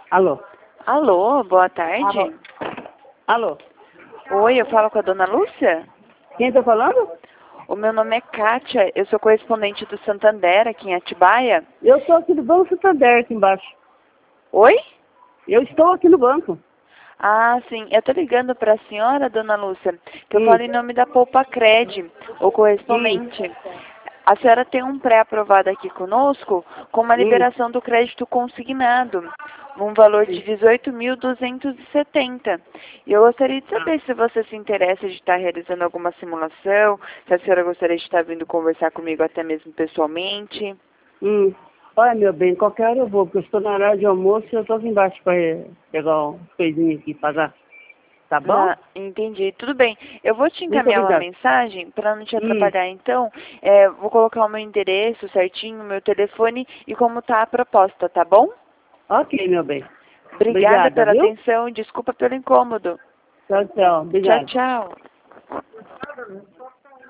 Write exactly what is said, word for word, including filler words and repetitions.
Alô? Alô, boa tarde. Alô? Alô? Oi, eu falo com a dona Lúcia? Quem tá falando? O meu nome é Kátia, eu sou correspondente do Santander aqui em Atibaia. Eu estou aqui no Banco Santander, aqui embaixo. Oi? Eu estou aqui no banco. Ah, sim, eu tô ligando para a senhora, dona Lúcia, que eu Hum. falo em nome da Poupa Cred, o correspondente. A senhora tem um pré-aprovado aqui conosco com uma Hum. liberação do crédito consignado, num valor de dezoito mil duzentos e setenta. E eu gostaria de saber se você se interessa de estar realizando alguma simulação, se a senhora gostaria de estar vindo conversar comigo até mesmo pessoalmente. Hum. Olha, meu bem, qualquer hora eu vou, porque eu estou na hora de almoço e eu estou aqui embaixo para pegar umas coisinhas aqui, pagar. Tá bom? Ah, entendi. Tudo bem. Eu vou te Muito encaminhar uma obrigada. mensagem para não te Hum. atrapalhar. Então, é, vou colocar o meu endereço certinho, o meu telefone e como tá a proposta, tá bom? Ok, meu bem. Obrigada Obrigada, pela viu? atenção. Desculpa pelo incômodo. Tchau, tchau. Tchau, Obrigada. tchau.